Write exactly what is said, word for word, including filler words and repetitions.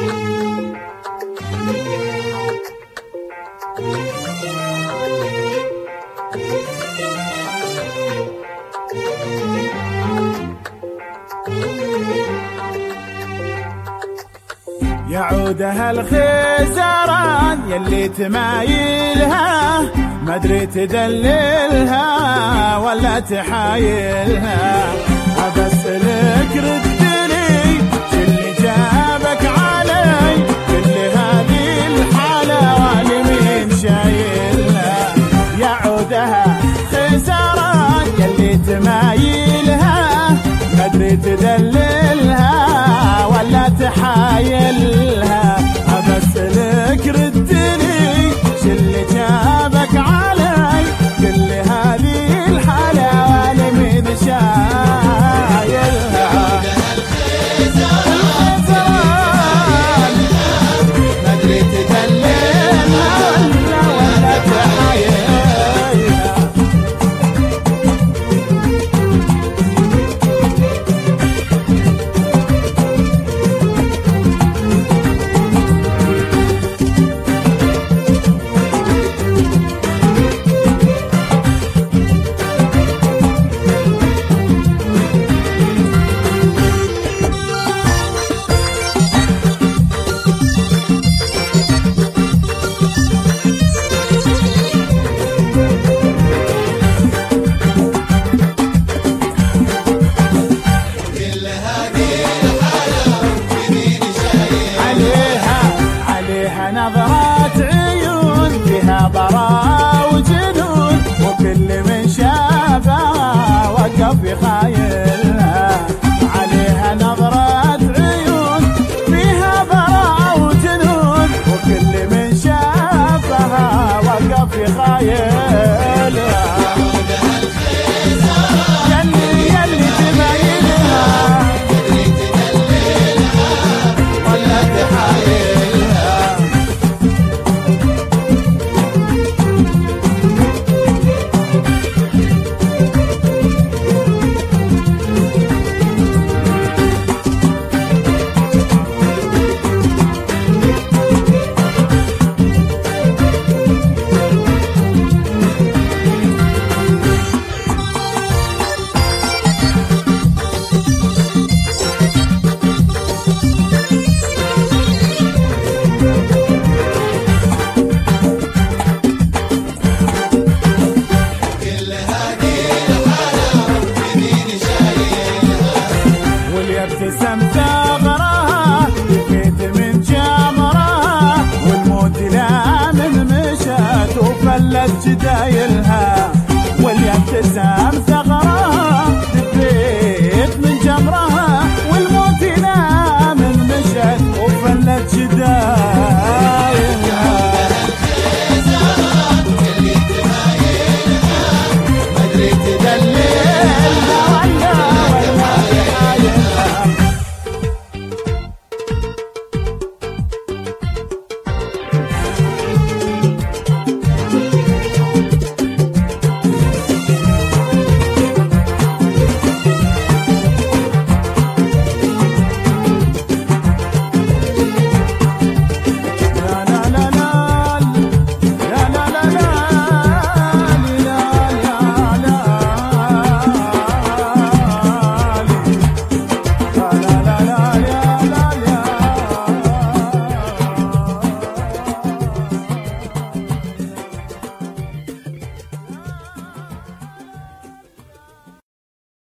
يعودها الخزران يلي تمايلها ما ادري تدللها ولا تحايلها. أبسألك ردلي شلي جابك علي كل هذه الحالة والمين شايلها. يعودها خزران يلي تمايلها ما ادري تدللها ولا تحايلها. أبسألك ردني شلي جابك علي كل هذه الحالة والمين شايلها. الخزران ما ادري تدللها ولا ولا تحايلها. نظرات عيون فيها براء وجنون وكل من شافها وقف يخايلها. عليها نظرات عيون فيها براء وجنون وكل من شافها وقف يخايلها. يلي يلي تمايلها ولا تحايلها. ابتسم ثغرها بكيت من جمرها والموت لا من مشات وفلت جدايلها.